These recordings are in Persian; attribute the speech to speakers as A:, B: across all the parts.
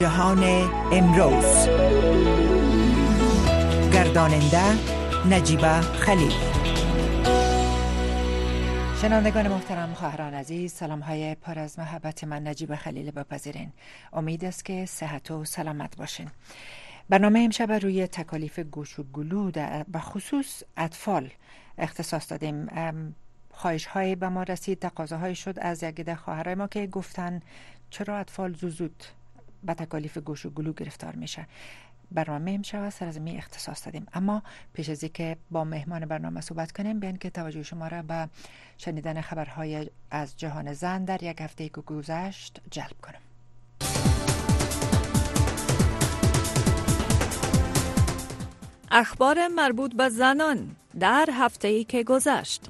A: جهان امروز. گرداننده نجیبه خلیل. شنوندگان محترم، خواهران عزیز، سلام های پر از محبت من نجیبه خلیل بپذیرین. امید است که صحت و سلامت باشین. برنامه امشب روی تکالیف گوش و گلو به خصوص اطفال اختصاص دادیم. خواهش های به ما رسید، تقاضاهای شد از یک عده خواهرای ما که گفتن چرا اطفال زود به تکالیف گوش و گلو گرفتار میشه. برنامه امشب سر از می اختصاص دادیم، اما پیش از اینکه با مهمان برنامه صحبت کنیم بیان که توجه شما را به شنیدن خبرهای از جهان زن در یک هفته که گذشت جلب کنم.
B: اخبار مربوط به زنان در هفته‌ای که گذشت.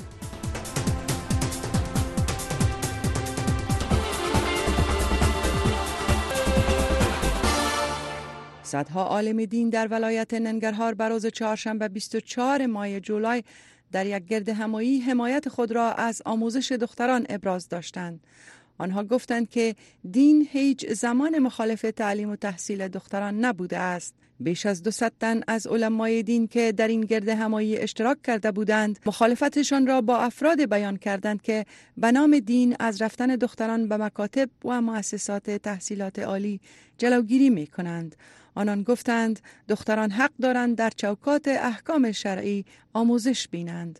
C: صدها عالم دین در ولایت ننگرهار بر روز چهارشنبه 24 ماه جولای در یک گرد همایی حمایت خود را از آموزش دختران ابراز داشتند. آنها گفتند که دین هیچ زمان مخالف تعلیم و تحصیل دختران نبوده است. بیش از 200 تن از علمای دین که در این گرد همایی اشتراک کرده بودند، مخالفتشان را با افراد بیان کردند که به نام دین از رفتن دختران به مکاتب و مؤسسات تحصیلات عالی جلوگیری می کنند. آنان گفتند دختران حق دارند در چوکات احکام شرعی آموزش بینند.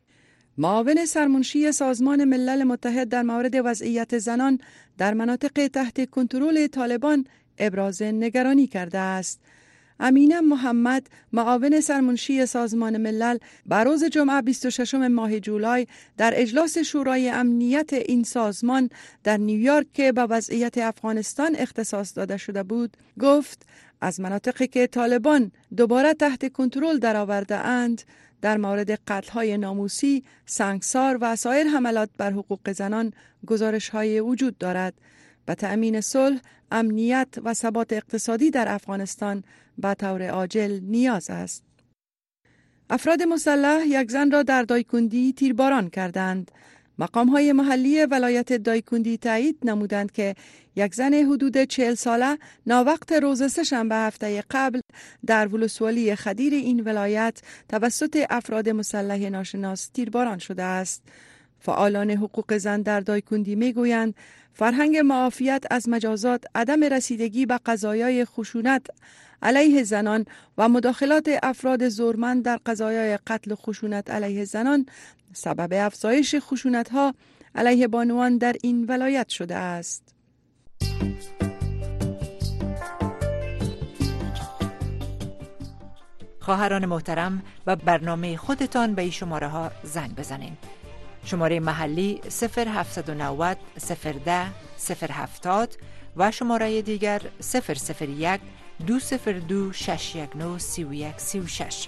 C: معاون سرمنشی سازمان ملل متحد در مورد وضعیت زنان در مناطق تحت کنترل طالبان ابراز نگرانی کرده است. امینه محمد، معاون سرمنشی سازمان ملل، بر روز جمعه 26 ماه جولای در اجلاس شورای امنیت این سازمان در نیویورک که به وضعیت افغانستان اختصاص داده شده بود، گفت از مناطقی که طالبان دوباره تحت کنترل درآورده اند در مورد قتل‌های ناموسی، سنگسار و سایر حملات بر حقوق زنان گزارش‌های وجود دارد. به تأمین صلح، امنیت و ثبات اقتصادی در افغانستان به طور عاجل نیاز است. افراد مسلح یک زن را در دایکندی تیرباران کردند. مقام‌های محلی ولایت دایکندی تایید نمودند که یک زن حدود 40 ساله ناوقت روز سه‌شنبه هفته قبل در ولسوالی خدیر این ولایت توسط افراد مسلح ناشناس تیرباران شده است. فعالان حقوق زن در دایکندی میگویند فرهنگ معافیت از مجازات، عدم رسیدگی به قضایای خشونت علیه زنان و مداخلات افراد زورمند در قضایای قتل و خشونت علیه زنان سبب افزایش خشونت‌ها علیه بانوان در این ولایت شده است.
A: خواهران محترم، به برنامه خودتان به این شماره ها زنگ بزنین. شماره محلی 0790 010 070 و شماره دیگر 001 202 619 3136.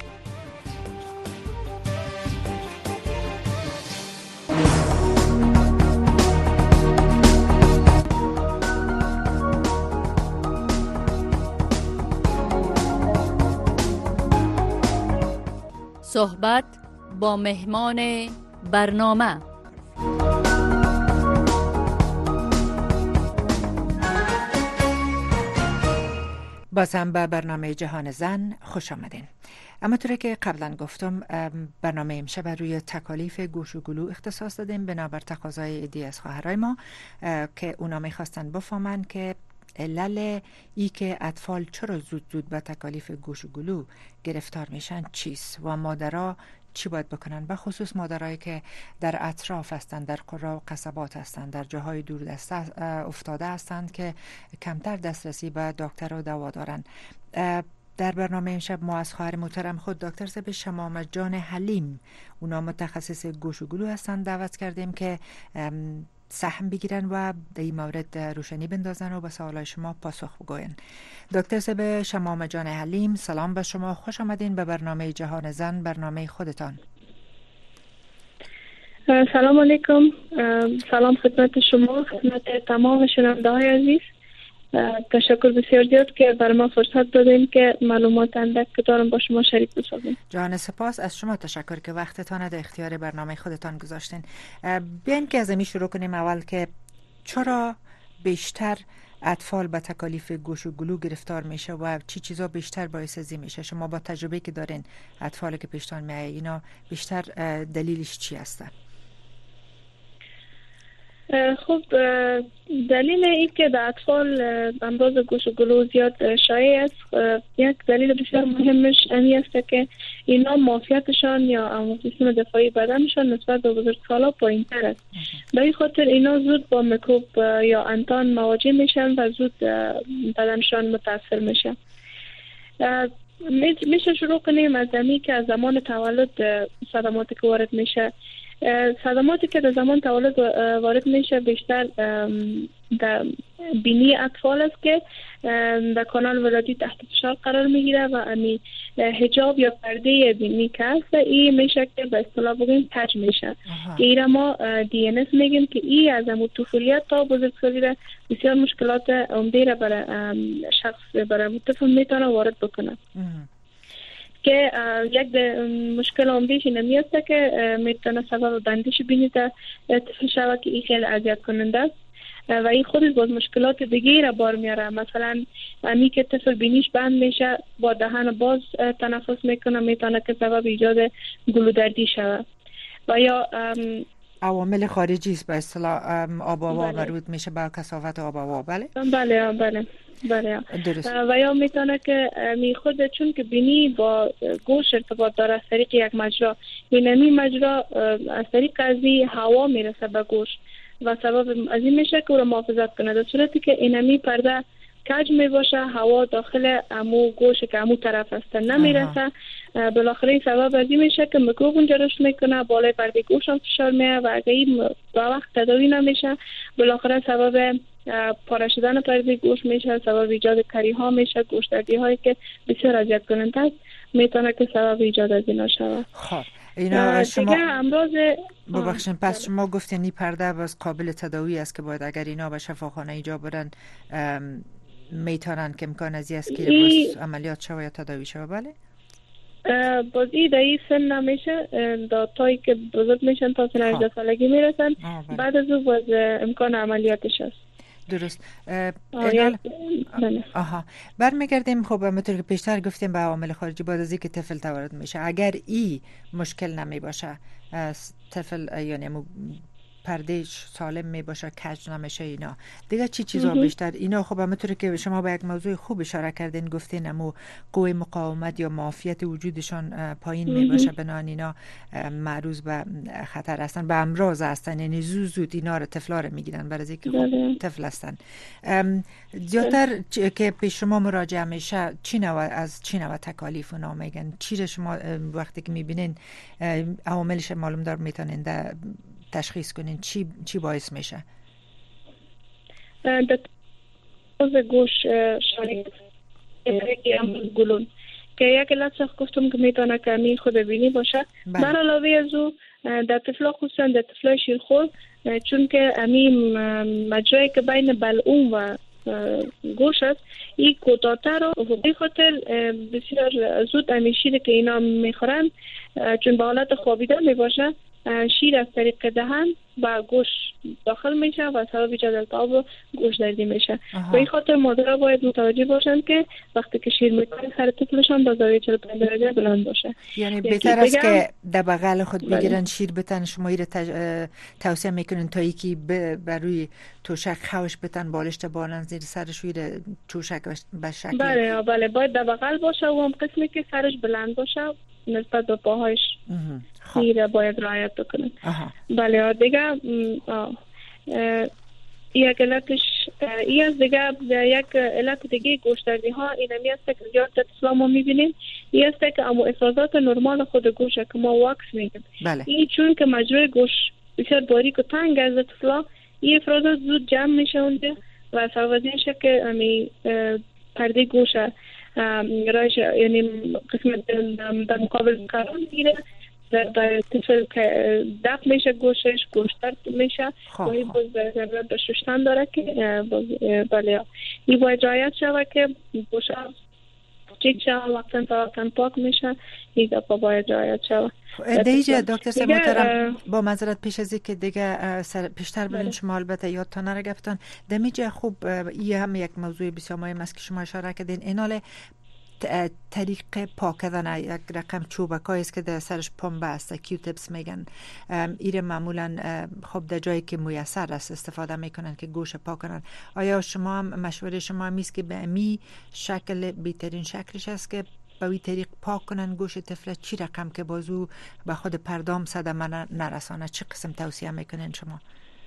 B: صحبت با مهمان برنامه.
A: باز هم به برنامه جهان زن خوش آمدین. اما طوری که قبلا گفتم، برنامه امشب روی تکالیف گوش و گلو اختصاص دادیم بنابر تقاضای عده‌ای از خواهرای ما که اونا میخواستن بفهمن که علل ای که اطفال چرا زود به تکالیف گوش و گلو گرفتار میشن چیست و مادرها چی باید بکنن، به خصوص مادرایی که در اطراف هستند، در قرى و قصبات هستند، در جاهای دور دست افتاده هستند که کمتر دسترسی به دکتر و دوا دارن. در برنامه امشب ما از خواهر محترم خود دکتر صاحب شمامه جان حلیم، اونا متخصص گوش و گلو هستند، دعوت کردیم که سهم بگیرن و در این مورد روشنی بندازن و به سوالای شما پاسخ بگوین. دکتر صاحب شمامه جان حلیم، سلام به شما، خوش آمدین به برنامه جهان زن، برنامه خودتان.
D: سلام علیکم، سلام خدمت شما، خدمت تمام شنونده های عزیز. تشکر بسیار زیاد که برای ما فرصت دادین که معلومات اندک که دارم با شما شریک بسازیم.
A: جان سپاس، از شما تشکر که وقتتان در اختیار برنامه خودتان گذاشتین. بیاین که از امی شروع کنیم. اول که چرا بیشتر اطفال به تکالیف گوش و گلو گرفتار میشه و چی چیزا بیشتر باعث ازی میشه؟ شما با تجربه که دارین اطفالی که پیشتان میایه اینا بیشتر دلیلش چی هستن؟
D: خب دلیل این که در اطفال امراض گوش و گلو زیاد شایع است، یک دلیل بسیار مهمش این است که اینا معافیتشان یا سیستم دفاعی بدنشان نسبت به بزرگسالا پایین‌تر است. به این خاطر اینا زود با میکروب یا انتان مواجه میشن و زود بدنشان متاثر میشه. میشه شروع کنیم از زمانی که از زمان تولد صدماتی که وارد میشه. صدماتی که در زمان تولد وارد میشه بیشتر در بینی اطفال است که در کانال ولادی تحت فشار قرار میگیره و امی حجاب یا پرده بینی که هست این میشه که به اصطلاح بگیم کج میشه که این ما DNS میگیم که این از امو طفولیت تا بزرگسالی را بسیار مشکلات عمده را برای شخص برای طفل میتونه وارد بکنه. که یک مشکل عمدهش اینمی است که میتونه سبب بندش بینی در طفل شود که این خیلی اذیت کننده است و این خودش باز مشکلات دیگه را بار میاره. مثلا امی که طفل بینیش بند میشه با دهن باز تنفس میکنه میتونه که سبب ایجاد گلودردی شود و یا
A: عوامل خارجی است به اصطلاح آب و هوا مربوط میشه به کثافت آب و هوا. بله درست.
D: و یا میتونه که می خود چون که بینی با گوش ارتباط داره از طریق یک مجرا، اینمی مجرا از طریق ازی هوا میرسه به گوش و سبب از این میشه که او را محافظت کنه. در صورتی که اینمی پرده کج می باشه هوا داخل امو گوش که امو طرف است نمیرسه، بالاخره سبب از این میشه که میکروب اونجا رشد میکنه، بالای پرده گوش هم فشار میاد و اگه این با وقت تداوی نمیشه بالاخره سبب پاره شدن پرده گوش میشه، سبب ایجاد کری ها میشه، گوش دردی هایی که بسیار اذیت کننده است میتونه که سبب ایجاد از اینا شود.
A: خب اینا شما
D: امراض
A: ببخشید پس شما گفتین این پرده باز قابل تداوی است که باید اگر اینا به شفاخانه ایجا برن میتونن که امکان ازی است که باز عملیات شود یا تداوی شود؟ بله
D: باز این در این سن نمیشه، تایی که بزرگ میشن تا سن 18 سالگی میرسن بعد از او باز امکان عملیاتش است.
A: درست. برمیگردیم. خب همونطور که پیشتر گفتیم به عوامل خارجی بعد از اینکه طفل تولد میشه اگر این مشکل نمی باشه طفل یعنی پردهش سالم می باشه کج نمیشه اینا دیگه چی چیزا بیشتر اینا؟ خب همونطور که شما به یک موضوع خوب اشاره کردین گفتین امو قوه مقاومت یا معافیت وجودشان پایین می باشه بنابراین اینا معرض به خطر هستن، به امراض هستن، یعنی زود اینا رو طفلا رو میگیرن برای اینکه خب طفل هستن. زیادتر که پیش شما مراجعه میشه از چی نوع تکالیف اونا میگن؟ چی رو شما وقتی که میبینین عواملش معلوم دار میتونین تشخیص کنین چی باعث میشه؟
D: گوش شاید گلون که یک علت گفتم که میتونه کمی خود بینی باشه. در علاوه از او در طفلا خصوصا در طفلای شیرخور چون که امین مجرایی که بین بلعوم و گوش است این کوتاه‌تر و به خاطر بسیار زود امی شیر که اینا میخورن چون به حالت خوابیده میباشه شیر از طریق دهن با گوش داخل میشه و سبب ایجاد التهاب و گوش دردی میشه. به این خاطر مادرها باید متوجه باشند که وقتی که شیر میکنن سر طفلشان با زاویه 45 درجه بلند باشه.
A: یعنی بهتر است که در بغل خود بگیرن شیر بتن. شما این توصیه میکنین تا یکی بر روی توشک خوش بتن بالشت بالن زیر سرش روی توشک به شکل
D: بله باید در بغل باشه و هم قسمی که سرش بلند باشه نسبت به پاهایش خیره باید رعایت بکنن. بله دیگه یک علتش از دیگه یک علت دیگه گوشدردی ها اینمی است که زیاد در طفلا ما میبینیم این است که امو افرازات نرمال خود گوشه که ما واکس میگیم این چون که مجروع گوش بسیار باریک و تنگ از طفلا این افرازات زود جمع میشه اونجا و سبب از این شد که امی پرده گوشه رایش یعنی قسم در مقابل قرار میگیره در طفل که دق میشه گوشش گوشتر میشه و این باز ضرورت به شستن داره که بله این باید رعایت شود که گوشه پلاستیک شود وقتا پاک میشه. این دفعه باید رعایت شود.
A: دیگه دکتر صاحب محترم با معذرت پیش از که دیگه پیشتر برین شما البته یادتان نره گفتن دمیجه خوب این هم یک موضوع بسیار مهم است که شما اشاره کردین. اینال طریق پاک کردن یک رقم چوبکایی است که در سرش پنبه است، کیو تپس میگن. ایره معمولا خب در جایی که میسر است استفاده میکنن که گوش پاک کنن. آیا شما هم مشوره شما هم است که به امی شکل بهترین شکلش است که به این طریق پاک کنن گوش طفل؟ چی رقم که بازو به خود پردام صدمه نرسانه؟ چه قسم توصیه میکنین شما؟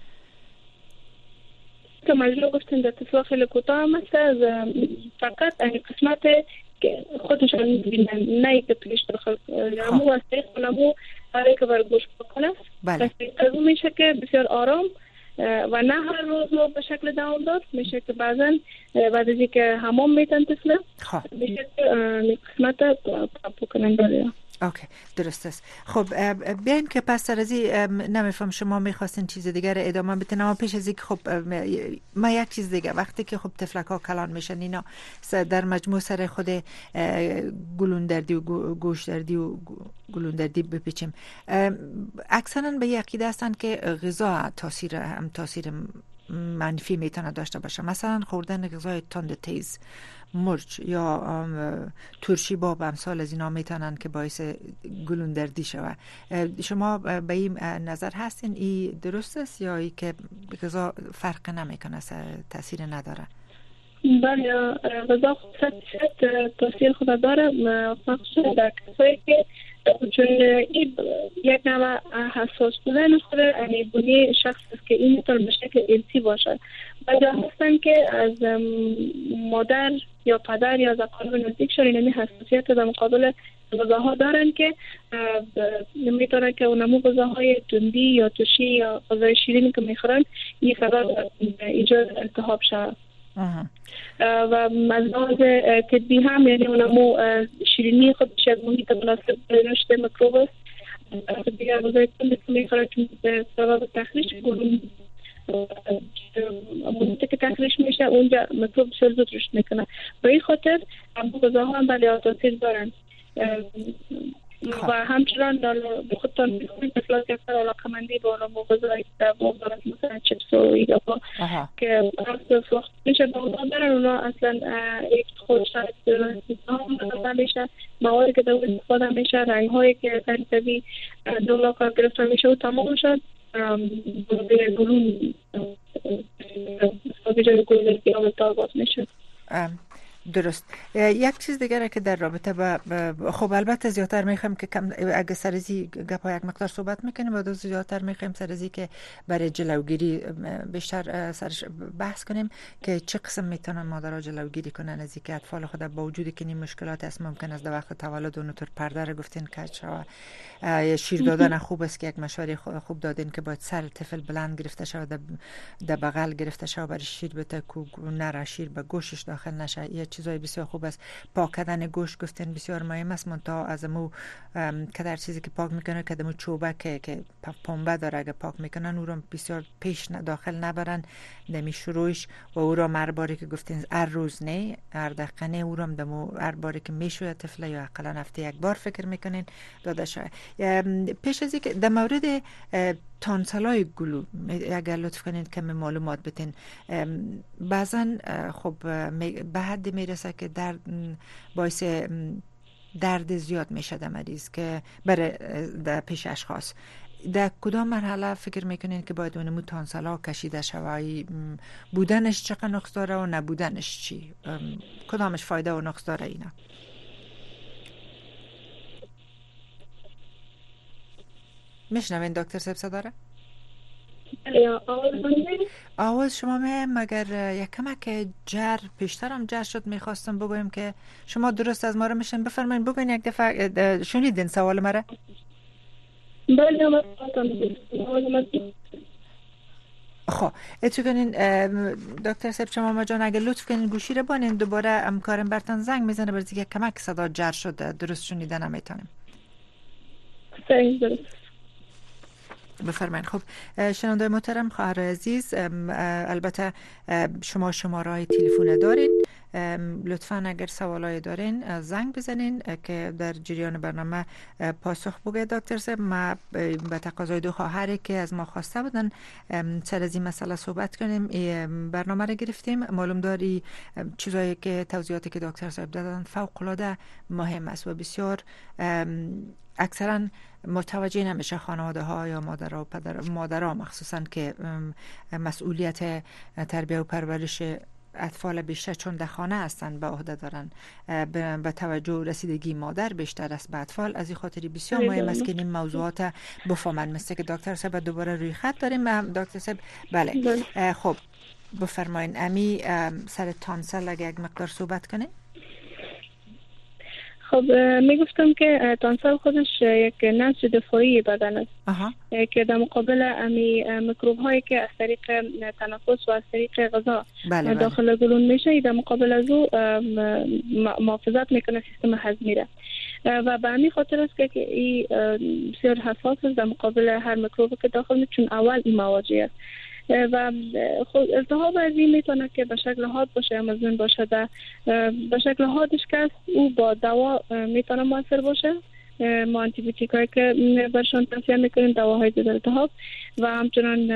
D: که مجلو گفتین در تصویر خیلی کوتاه هم است، فقط این قسمت که خودشان می‌بینن، نه که پیش داخل نمو است، نمو برای که بر گوش بکنه.
A: بله.
D: از اون میشه که بسیار آرام و نه هر روز به شکل دوامدار، میشه که بعضا بعد از اینکه حمام میتن طفل میشه که قسمت بکنن داره.
A: اوکی درست است. خب بیایم که پس سر از نمیفهم شما میخواستین چیز دیگر ادامه بدین، اما پیش از این خب ما یک چیز دیگه، وقتی که خب تفلک ها کلان میشن اینا در مجموع سر خود گلوندردی و گوشدردی و گلوندردی بپیچیم، اکثرا به عقیده هستند که غذا تاثیر منفی میتونه داشته باشه. مثلا خوردن غذای تند تیز، مرچ یا ترشی باب امثال از اینا میتونن که باعث گلوندردی شود. شما به این نظر هستین این درست است یا ای که غذا فرق نمیکنه، تاثیر نداره؟
D: بله، غذا خود تاثیر خود داره، مخصوصا در کسایی که چون این یک نوع حساس بودن خود بودی شخص است که این میتونه به شکل ارثی باشه. بعضی هستن که از مادر یا پدر یا از اقارب نزدیک شدن این حساسیت در مقابل غذاها دارن که میتونه که اونمو غذاهای تندی یا ترشی یا غذای شیرینی که میخورن این سبب ایجاد التهاب شود. و از لحاظ طبی هم یعنی اونمو شیرینی خودش از محیط مناسب رشد میکروب است. دیگر غذای تندی که میخورن چون سبب تخریش محیطی که تخریش میشه اونجا میکروب بسیار زود رشد میکنه. به این خاطر غذاها هم بله تاثیر دارن و همچنان به خودتان میخونید مثلا که اکثر علاقمندی به اونمو غذایی که دارد مثلا چپس و ایگابا که از وقت میشه به اونا دارن، اونا اصلا یک خودش استفاده میشه، موادی که دور استفاده میشه، رنگ هایی که طبیعی دولا کار گرفته میشه و تمام شد گلون جای گلون که آمدار باز میشه.
A: درست. یک چیز دیگه که در رابطه با خب البته زیادتر میخوایم که اگه سرزی گپا یک مقدار صحبت میکنیم و زیادتر میخوایم سرزی که برای جلوگیری بیشتر سرش بحث کنیم که چه قسم میتونن مادرها جلوگیری کنن از اینکه اطفال خود با وجودی که این مشکلات هست ممکن است در وقت تولد اونطور پرده رو گفتین کج شود. شیر دادن خوب است که یک مشوره خوب دادین که باید سر طفل بلند گرفته شود، در بغل گرفته شود برای شیر بده که نره شیر به گوشش داخل نشه. یه چیزای بسیار خوب است. پاک کردن گوش گفتن بسیار مهم است، منتها از مو که در چیزی که پاک میکنه که دمو چوبه که پنبه داره اگه پاک میکنن او رو بسیار پیش داخل نبرن نمی شروعش و او را مرباری که گفتین هر روز نه هر دقیقه نه او را دمو هر باری که میشوید طفل یا اقلا هفته یک بار فکر میکنین داده شود. پیش از اینکه در مورد تانسالای گلو اگر لطف کنید کمی معلومات بدین. بعضا خب به حد میرسه که باعث درد زیاد میشه در مریض که برای در پیش اشخاص. در کدام مرحله فکر میکنین که باید اونمو تانسالا کشیده شوی؟ بودنش چقدر نقص داره و نبودنش چی؟ کدامش فایده و نقص داره اینا؟ میشنوین دکتر سبسا داره؟ آواز شما مگر یک کمک جر پیشترم جر شد. میخواستم بگویم که شما درست از ما رو میشن بفرمایید بگوین یک دفعه شنیدین سوال مرا؟
D: بله
A: خب اتو کنین دکتر سب شما جان اگر لطف کنین گوشی رو بانین دوباره امکارم برتن زنگ میزنه برای یک کمک صدا جر شده درست شنیده نمیتونیم.
D: درست
A: بفرمایید. خب شنونده محترم خواهر عزیز، البته شما شماره تلفن دارین لطفاً اگر سوالای دارین زنگ بزنین که در جریان برنامه پاسخ بگه. دکتر صاحب، ما به تقاضای دو خواهری که از ما خواسته بودن سر از این مسئله صحبت کنیم برنامه را گرفتیم. معلوم داری چیزایی که توضیحاتی که دکتر صاحب دادن فوق العاده مهم است و بسیار اکثرا متوجه نمیشه خانواده ها یا مادرها مخصوصا که مسئولیت تربیه و پرورش اطفال بیشتر چون در خانه هستند به عهده دارن، به توجه رسیدگی مادر بیشتر است به اطفال. از این خاطری بسیار مهم است که این موضوعات بفهمن. مثل که دکتر صاحب دوباره روی خط داریم. دکتر صاحب بله خب بفرمایین. امی سر تانسل اگه یک مقدار صحبت کنه.
D: خب میگفتم که تانسل خودش یک نسج دفاعی بدن است که در مقابل امی میکروب هایی که از طریق تنفس و از طریق غذا داخل گلون میشه، در مقابل از او محافظت میکنه سیستم هضمی را و به همین خاطر است که این بسیار حساس است در مقابل هر میکروبی که داخل میشه، چون اول این مواجه است و خود التهاب از این میتونه که به شکل حاد باشه یا مزمن باشه. به شکل حادش که او با دوا میتونه مؤثر باشه. ما آنتی بیوتیک هایی که برشان توصیه میکنیم دواهای ضد التهاب و همچنان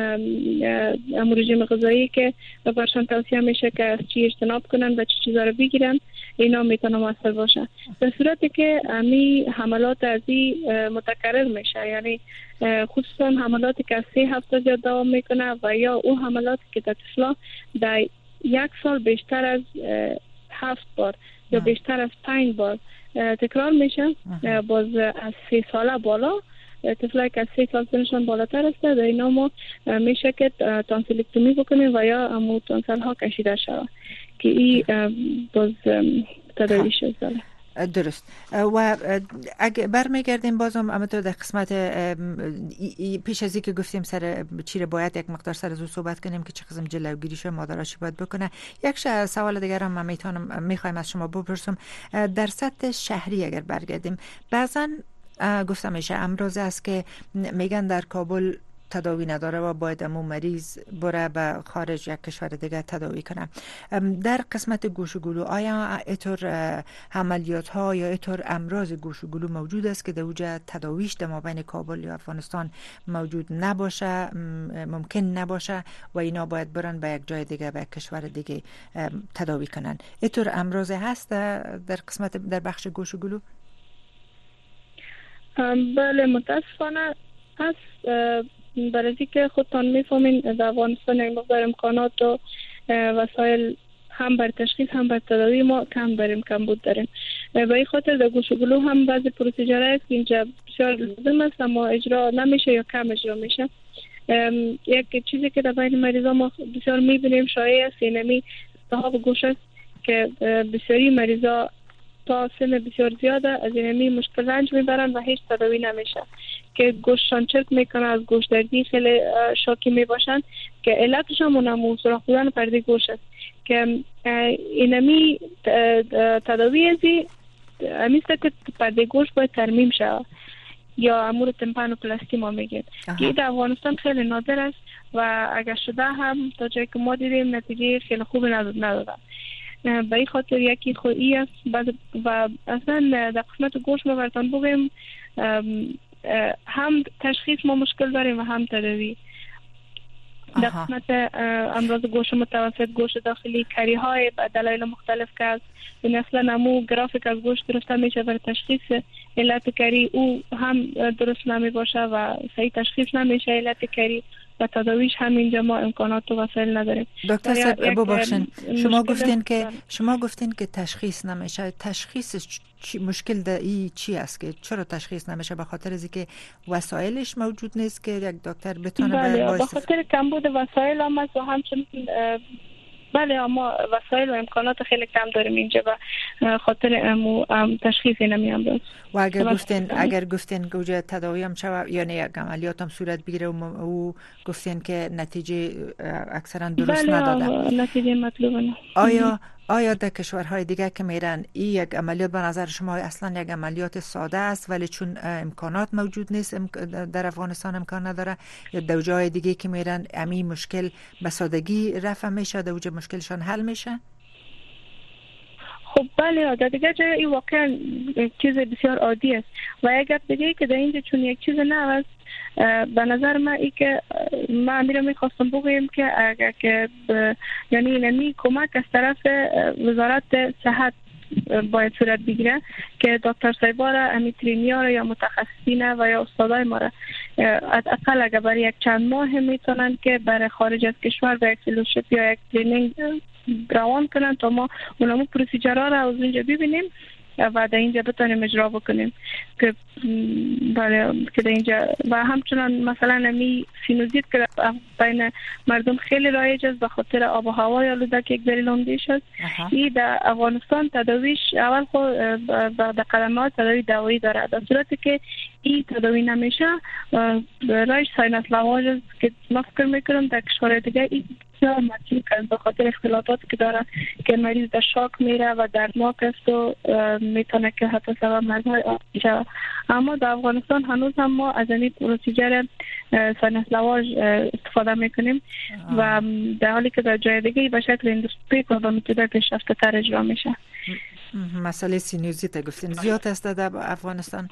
D: رژیم غذایی که برشان توصیه میشه که از چی اجتناب کنن و چه چیزا رو بگیرن، اینا میتونه مؤثر باشه. در صورتی که امی حملات از این متکرر میشه، یعنی خصوصا حملاتی که از 3 هفته زیاد دوام میکنه و یا او حملاتی که در طفلا در یک سال بیشتر از 7 بار یا بیشتر از 5 بار تکرار میشه، باز از 3 ساله بالا طفلایی که از 3 سال سنشان بالاتر است، در اینا ما میشه که تانسیلکتومی بکنیم و یا امو تانسل ها کشیده شود که این باز تداویش داره.
A: درست. و اگه برمیگردیم بازم همونطور در قسمت پیش از که گفتیم سر چیره باید یک مقدار سر زو صحبت کنیم که چه قسم جلوگیریش مادرها چی باید بکنه. یک سوال دیگر هم من میخوایم از شما بپرسم. در سطح شهری اگر برگردیم، بعضا گفتم میشه امروز است که میگن در کابل تداوی نداره و باید امو مریض بره به خارج یک کشور دیگه تداوی کنه. در قسمت گوش و گلو آیا اینطور عملیات ها یا اینطور امراض گوش و گلو موجود است که در اوجه تداویش در مابین کابل یا افغانستان موجود نباشه، ممکن نباشه و اینا باید برن به یک جای دیگه، به یک کشور دیگه تداوی کنن؟ اینطور امراض هست در بخش گوش و گلو؟
D: بله متاسفانه هست. برای که خودتان میفهمین در افغانستان یک مقدار امکانات و وسایل هم بر تشخیص هم بر تداوی ما کم بود داریم. به این خاطر در گوش و گلو هم بعضی پروسیجرهای است که اینجا بسیار لازم است اما اجرا نمیشه یا کم اجرا میشه. یک چیزی که در بین مریضا ما بسیار میبینیم شایع است اینمی التهاب گوش است که بسیاری مریضا تا سن بسیار زیاده از اینمی مشکل رنج میبرن و هیچ تداوی نمیشه که گوششان چرک میکنه، از گوش دردی خیلی شاکی میباشن که علتش هم اونم سوراخ بودن پرده گوش است که اینمی تداوی ازی همیسته که پرده گوش باید ترمیم شود یا امور تمپانوپلاستی ما میگیم که در افغانستان خیلی نادر است و اگر شده هم تا جایی که ما دیدیم نتیجه خیلی خوب ندادن. به این خاطر یکی خودی است و اصلا در قسمت گوش ما براتون بگیم هم تشخیص ما مشکل داریم و هم تداوی. در قسمت امراض گوش متوسط، گوش داخلی، کری های به دلایل مختلف که از این اصلا نمو گرافیک از گوش گرفته میشه برای تشخیص علت کری، او هم درست نمی باشه و صحیح تشخیص نمیشه علت کری و تداویش هم اینجا ما امکانات و وسایل نداریم.
A: دکتر صاحب ببخشید شما گفتین که تشخیص نمیشه. تشخیص مشکل در این چی است که چرا تشخیص نمیشه؟ به خاطر از اینکه وسایلش موجود نیست که یک دکتر بتونه
D: به خاطر کمبود وسایل هم است و همچنین بله اما وسایل و امکانات خیلی کم داریم اینجا و خاطر تشخیص نمیام.
A: و اگر گفتین که وجود تداوی هم شود یعنی یک عملیات هم صورت بگیره و گفتین که نتیجه اکثرا درست ندادن،
D: نتیجه مطلوبه نه.
A: آیا در کشورهای دیگه که میرن این یک عملیات به نظر شما اصلا یک عملیات ساده است ولی چون امکانات موجود نیست در افغانستان امکان نداره، یا در جای دیگه که میرن امی مشکل به سادگی رفع میشه، در وجه مشکلشان حل میشه؟
D: بله، در دیگه جای این واقعا چیز بسیار عادی است. و اگر دیگه که در اینجا چون یک چیز نه است، به نظر من ای که من امیره میخواستم بگویم که اگر که یعنی نمی کمک از طرف وزارت صحت باید صورت بگیره که دکتر صاحبا را امیترینیا را یا متخصصین و یا استادای ما را حداقل اگر برای یک چند ماه میتونن که برای خارج از کشور به یک فلوشیپ یا یک ترینینگ روان کنن تا ما اونمو پروسیجرها را از اینجا ببینیم و در اینجا بتونیم اجرا بکنیم که بله که در اینجا. و همچنان مثلا نمی سینوزیت که بین مردم خیلی رایج است به خاطر آب و هوای آلوده که یک دلیل عمده‌اش است. این در افغانستان تداویش اول خود در قدمات تداوی دوایی داره، در صورتی که این تداوی نمیشه رایج ساینس لواژ است که ما فکر میکنم در کشور دیگه این بسیار مطلوب است به خاطر اختلالات که داره که مریض در شاک میره و دردناک است و میتونه که حتی سبب مرگ‌های عادی شود. اما در افغانستان هنوز هم ما از این پروسیجر ساینس لواژ استفاده میکنیم و در حالی که در جای دیگه به شکل اندوسکوپیک و به متد پیشرفته تر اجرا میشه.
A: مسئله سینوزیت گفتین زیاد است در افغانستان؟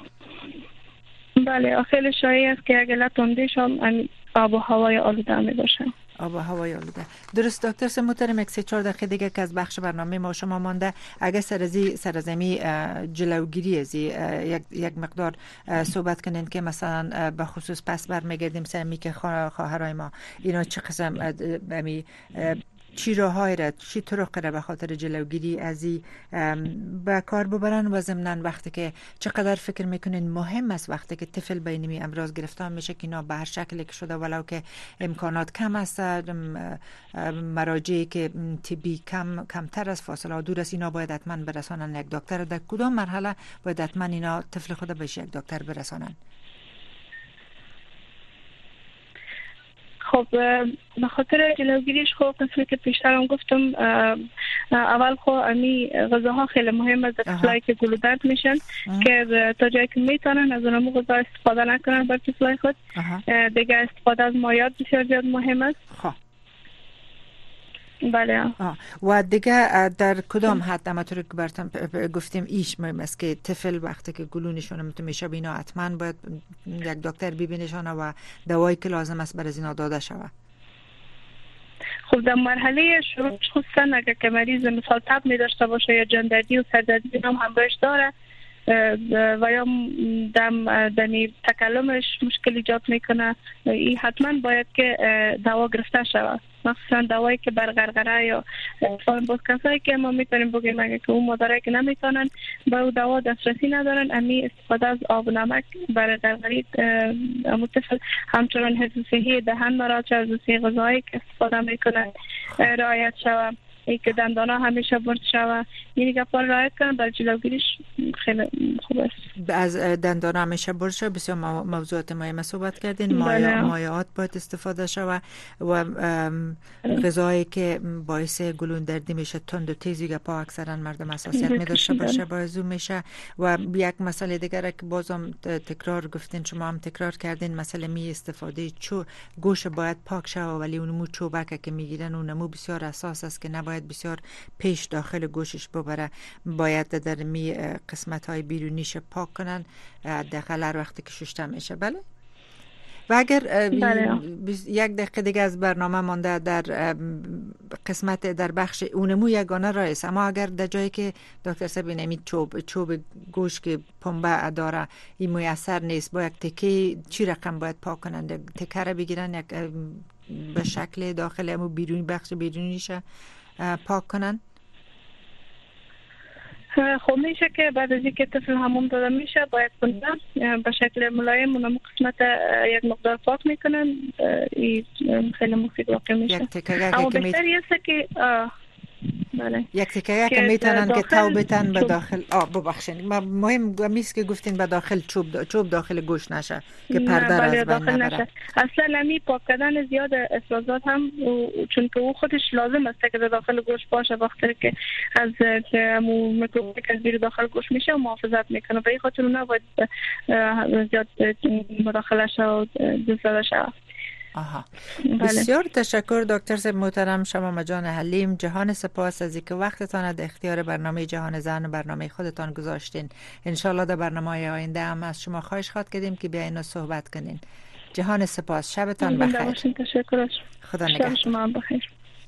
D: بله، خیلی شایع است که اگر لطندیش هم آب و هوای آلوده می باشه.
A: آب و هوای آلوده. درست دکتر محترم، یک 3-4 دقیقه دیگه که از بخش برنامه ما شما مانده، اگه سرزمی جلوگیری از یک مقدار صحبت کنین که مثلا به خصوص پس برمیگردیم سرمی که خواهرای ما اینا چه قسم چی راه‌های را چی طرق را به خاطر جلوگیری از این به کار ببرن و ضمناً وقتی که چقدر فکر میکنین مهم است وقتی که طفل به این امراض گرفتار میشه که اینا به هر شکلی که شده ولو که امکانات کم است، مراجعی که طبی کمتر از فاصله دور است، اینا باید حتما برسانن یک دکتر. در کدام مرحله باید حتما اینا طفل خود بهش یک دکتر برسانن؟
D: خب به خاطر جلوگیریش خب مثل که پیشترم گفتم اول خب امی غذاها خیلی مهم است در طفلایی که گلودرد میشن که تا جایی که میتونن از اونمو غذا استفاده نکنن بر طفلای خود. دیگه استفاده از مایعات بسیار زیاد مهم است. بله.
A: و دیگه در کدام حد همطور که براتون گفتیم ایش مهم است که طفل وقتی که گلونشون میشه بینا حتما باید یک دکتر ببینشان و دوایی که لازم است برای اینا داده شود.
D: خب در مرحله شروع خصوصا اگر که مریض مثال تب می داشته باشه یا جاندردی و سردردی هم همراهش داره و یا دمی تکلمش مشکل ایجاد میکنه، این حتما باید که دوا گرفته شود، مخصوصا دوایی که بر غرغره یا باز کسایی که ما میتونیم بگیم اگه که اون مادرایی که نمیتونن با اون دوا دسترسی ندارن، امی استفاده از آب و نمک برای غرغری امو طفل، همچنان حفظ صحی دهن مراجعه از غذایی که استفاده میکنن رعایت شود، ای که دندانا همیشه برد شود، این گپا رعایت کنن برای جلوگیریش خیلی خوب است.
A: از دندانا همیشه برد شود. بسیار موضوعات مهم صحبت کردین. مایعات باید استفاده شود و غذایی که باعث گلوندردی میشه تند و تیزی گپا اکثرا مردم حساسیت می‌داشته باشه باعث میشه. و یک مسئله دیگه که بازم تکرار گفتین، شما هم تکرار کردین، مسئله می استفاده گوشت باید پاک شود، ولی اونمو چوبک که میگیرن اونمو بسیار حساس است که نباید بسیار پیش داخل گوشش ببره، باید در می قسمت های بیرونیش پاک کنن داخل هر وقتی که شسته میشه. بله. و اگر یک دقیقه دیگه از برنامه مانده، در قسمت در بخش اونمو یگانه رایست، اما اگر در جایی که دکتر صاحب نمید چوب گوشت که پنبه داره این میسر نیست، با یک تکه چی رقم باید پاک کنن؟ تکه را بگیرن یک به شکل داخل امو بیرونی بخش بیرونیش پاک کنن؟
D: خب میشه که بعد از اینکه طفل حموم داده میشه باید کنن به شکل ملایم اونم قسمت یک مقدار پاک میکنن، این خیلی مفید واقع میشه. اما بهتری است که بله.
A: یک تکه که میتونن که توبتن به داخل ببخشید مهم گمیست که گفتین به داخل چوب داخل گوشت نشه که پرده را از بین نبره.
D: اصلا نمی پاک کردن زیاد افرازات هم چون که او خودش لازم است که داخل گوشت باشه وقتی که از میکروبی که زیر داخل گوشت میشه محافظت میکنه، به این خاطر نباید زیاد مداخله شه و دزده شه.
A: آها.
D: بله.
A: بسیار تشکر دکتر صاحب محترم شما جان حلیم. جهان سپاس از اینکه وقتتان در اختیار برنامه جهان زن و برنامه خودتان گذاشتین. انشالله در برنامه آینده هم از شما خواهش خواد کردیم که بیاین و صحبت کنین. جهان سپاس. شبتان بخیر.
D: تشکر.
A: خدا نگهدار.
D: شب شما بخیر.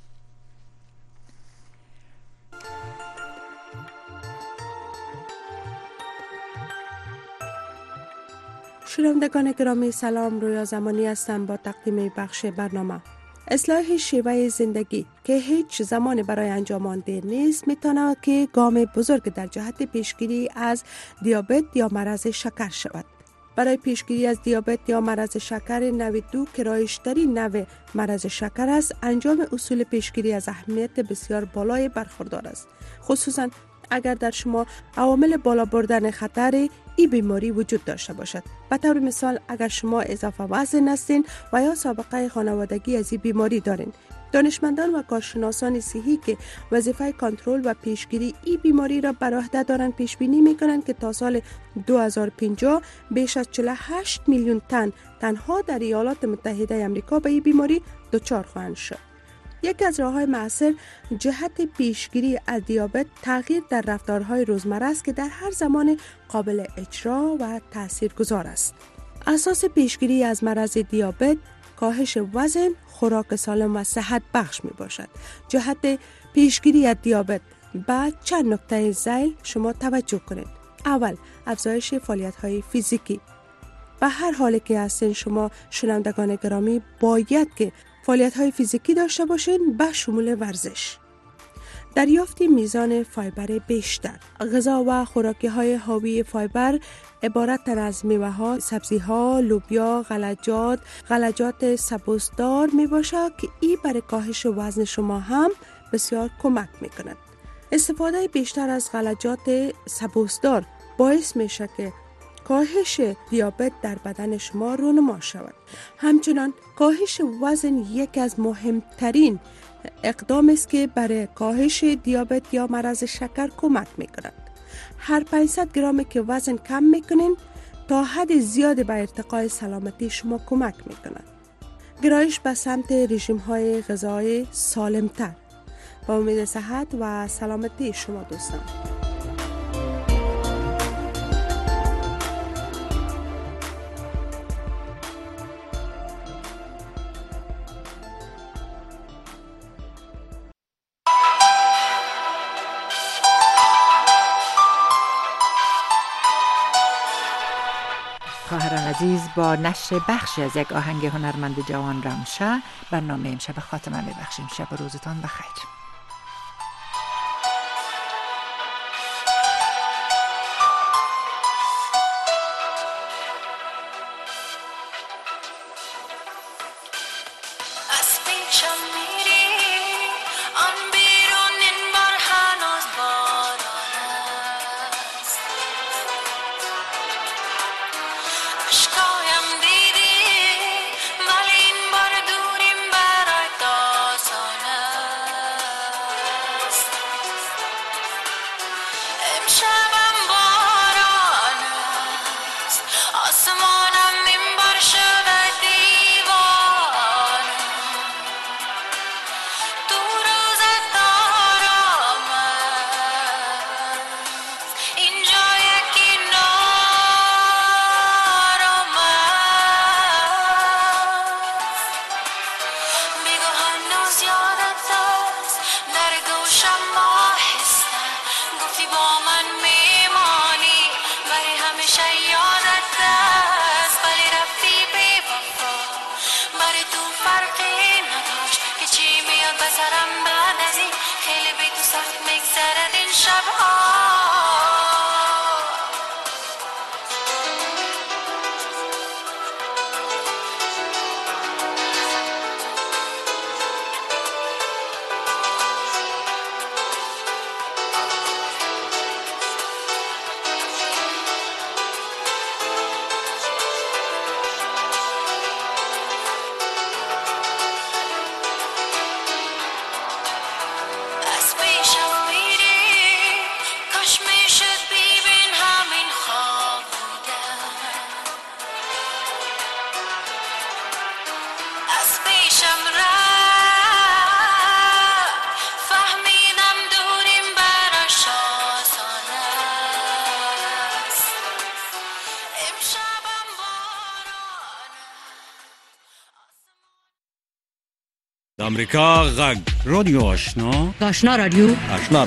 C: شنوندگان گرامی سلام، رویا زمانی هستم با تقدیم بخش برنامه. اصلاح شیوه زندگی که هیچ زمان برای انجام آن دیر نیست میتونه که گام بزرگ در جهت پیشگیری از دیابت یا مرض شکر شود. برای پیشگیری از دیابت یا مرض شکر نوع 2 که رایج‌ترین نوع مرض شکر است، انجام اصول پیشگیری از اهمیت بسیار بالای برخوردار است، خصوصا اگر در شما عوامل بالا بردن خطر این بیماری وجود داشته باشد. به طور مثال اگر شما اضافه وزن هستین و یا سابقه خانوادگی از این بیماری دارین. دانشمندان و کارشناسان صحی که وظیفه کنترل و پیشگیری این بیماری را بر عهده دارند پیش بینی می‌کنند که تا سال 2050 بیش از 48 میلیون تن تنها در ایالات متحده آمریکا به این بیماری دچار خواهند شد. یکی از راه‌های مؤثر جهت پیشگیری از دیابت تغییر در رفتارهای روزمره است که در هر زمان قابل اجرا و تاثیرگذار است. اساس پیشگیری از مرض دیابت کاهش وزن، خوراک سالم و صحت بخش می باشد. جهت پیشگیری از دیابت به چند نکته ذیل شما توجه کنید. اول، افزایش فعالیت‌های فیزیکی. به هر حالی که هستین شما شنوندگان گرامی باید که فعالیت‌های فیزیکی داشته باشین به شمول ورزش. دریافت میزان فایبر بیشتر. غذا و خوراکی‌های حاوی فایبر عبارت از میوه‌ها، سبزی‌ها، لوبیا، غلجات سبوسدار میباشد که این برای کاهش وزن شما هم بسیار کمک میکند. استفاده بیشتر از غلجات سبوسدار باعث میشه که کاهش دیابت در بدن شما رونما شود. همچنان کاهش وزن یکی از مهمترین اقدام است که برای کاهش دیابت یا مرض شکر کمک میکند. هر 500 گرم که وزن کم میکنین تا حد زیاد به ارتقای سلامتی شما کمک میکند. گرایش به سمت رژیم های غذایی سالمتر. با امید صحت و سلامتی شما دوستان.
A: خواهران عزیز، با نشر بخشی از یک آهنگ هنرمند جوان رامشه برنامه امشب خاتمه میبخشیم. شب و روزتان بخیر.
E: امریکا غږ رادیو آشنا
F: آشنا رادیو